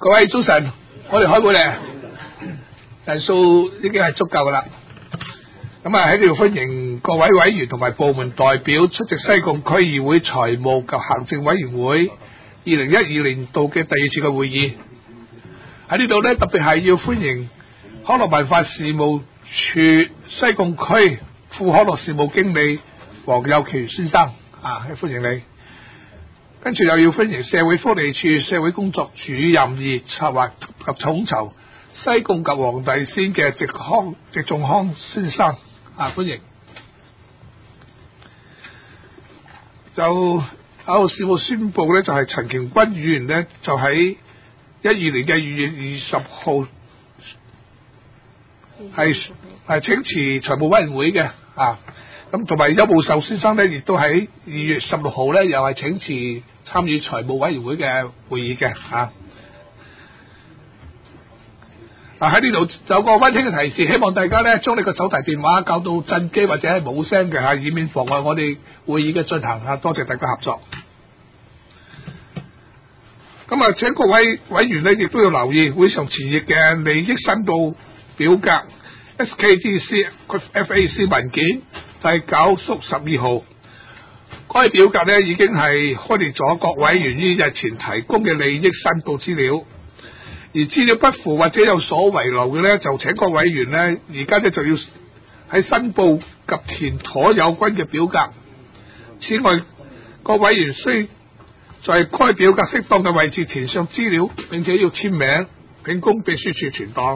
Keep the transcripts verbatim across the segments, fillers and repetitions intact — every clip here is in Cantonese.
各位早晨，我哋開會咧，人數已經係足夠噶啦。咁啊喺呢度歡迎各位委員同埋部門代表出席西貢區議會財務及行政委員會二零一二年度嘅第二次嘅會議。喺呢度咧，特別係要歡迎康樂文化事務處西貢區副康樂事務經理黃友權先生啊，歡迎你。跟住又要歡迎社會福利處社會工作主任二策劃及統籌西貢及黃大仙嘅植康植仲康先生啊，歡迎。就有事務宣布咧，就係陳瓊君議員咧，就喺一二年嘅二月二十號係係請辭財務委員會嘅啊。咁同埋邱慕壽先生咧，亦都喺二月十六號咧，又係請辭參與財務委員會嘅會議嘅嚇。嗱喺呢度有個溫馨嘅提示，希望大家咧將你個手提電話校到震機或者係冇聲嘅嚇，以免妨礙我哋會議嘅進行嚇。多謝大家合作。咁啊，請各位委員咧，亦都要留意會上前譯嘅利益申報表格 S K D C F A C 文件第九縮十二號。該表格咧已經係開列咗各委員於日前提供嘅利益申報資料，而資料不符或者有所遺漏嘅咧，就請各委員咧而家咧就要喺申報及填妥有關嘅表格。此外，各委員需在該表格適當嘅位置填上資料，並且要簽名，並供秘書處存檔。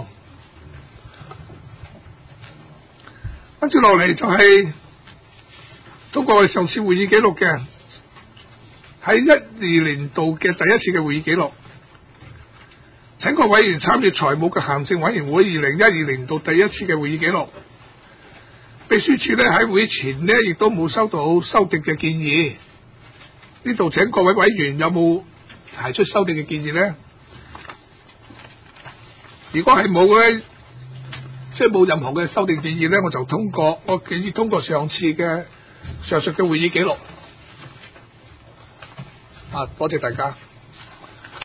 跟住落嚟就係、是。通過我哋上次會議記錄嘅，喺一二年度嘅第一次嘅會議記錄，請各委員參與財務嘅行政委員會二零一二年度第一次嘅會議記錄。秘書處咧喺會前呢亦都冇收到修訂嘅建議。呢度請各位委員有冇提出修訂嘅建議呢？如果係冇咧，即係冇任何嘅修訂建議咧，我就通過我建議通過上次嘅上述嘅會議記錄，啊，多謝大家。